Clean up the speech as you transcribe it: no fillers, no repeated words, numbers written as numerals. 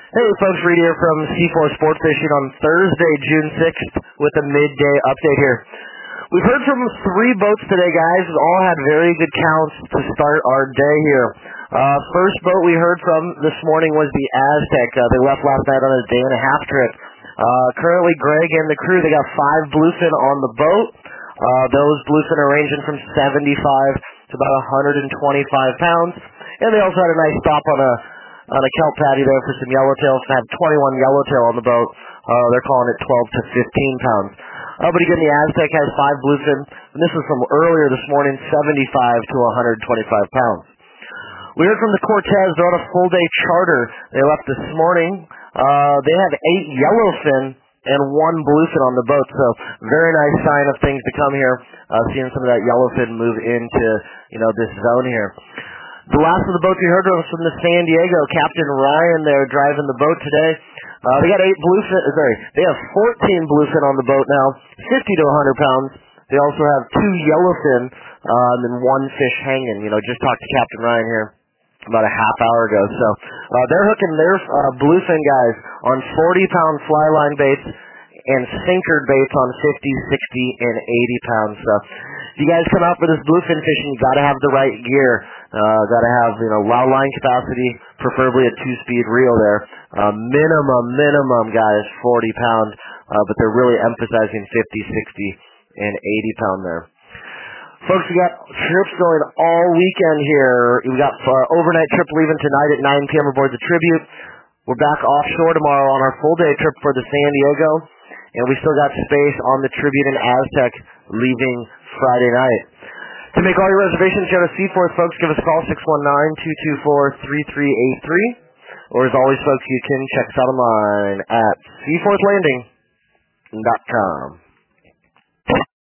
Hey folks, Reed here from C4 Sports Fishing on Thursday, June 6th with a midday update here. We've heard from 3 boats today, guys. All had very good counts to start our day here. First boat we heard from this morning was the Aztec. They left last night on a day-and-a-half trip. Currently, Greg and the crew, they got 5 bluefin on the boat. Those bluefin are ranging from 75 to about 125 pounds. And they also had a nice stop on a kelp patty there for some yellowtails. They have 21 yellowtail on the boat. They're calling it 12 to 15 pounds. But again, the Aztec has 5 bluefin, and this was from earlier this morning, 75 to 125 pounds. We heard from the Cortez. They're on a full-day charter. They left this morning. They have 8 yellowfin and 1 bluefin on the boat, so very nice sign of things to come here, seeing some of that yellowfin move into, this zone here. The last of the boats we heard was from the San Diego. Captain Ryan there driving the boat today. They got 8 bluefin. They have 14 bluefin on the boat now, 50 to 100 pounds. They also have 2 yellowfin and then 1 fish hanging. Just talked to Captain Ryan here about a half hour ago. So they're hooking their bluefin guys on 40-pound fly line baits and sinkered baits on 50, 60, and 80 pounds. So if you guys come out for this bluefin fishing, you got to have the right gear. Got to have, low line capacity, preferably a 2-speed reel there. Minimum, guys, 40 pound, but they're really emphasizing 50, 60, and 80 pound there. Folks, we got trips going all weekend here. We got overnight trip leaving tonight at 9 p.m. aboard the Tribute. We're back offshore tomorrow on our full-day trip for the San Diego, and we still got space on the Tribute and Aztec leaving Friday night. To make all your reservations, go to Seaforth, folks. Give us a call, 619-224-3383. Or as always, folks, you can check us out online at seaforthlanding.com.